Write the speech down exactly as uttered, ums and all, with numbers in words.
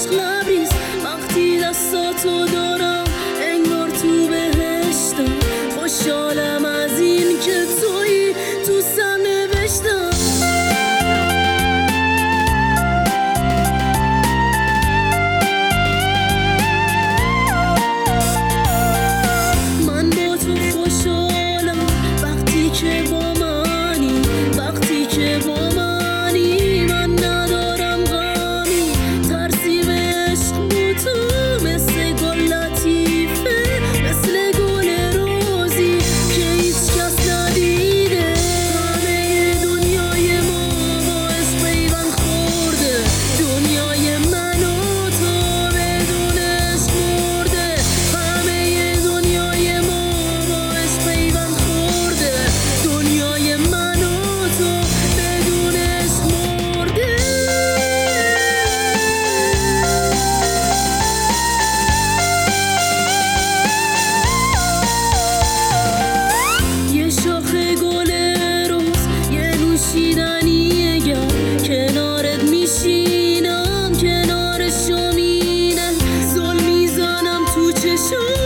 عشق لبریز. وقتی دستاتو دارم انگار تو بهشتم. خوشحالم از این که تویی تو سم نوشتم. من با تو خوشحالم وقتی که با منی، وقتی که با منی. من ندارم غمی، ترسیم عشق با تو مثل گل لطیفه، مثل گل روزی که هیچ کس ندیده. همه دنیای ما با عشق پیوند خورده، دنیای من و تو بدون عشق مرده. همه دنیای ما با عشق پیوند خورده، دنیای من و تو بدون عشق مرده. یه شاخه گل روز، یه نوشیدنی گرم، کنارت میشینم، کنارشو مینم. زل میزنم تو چشم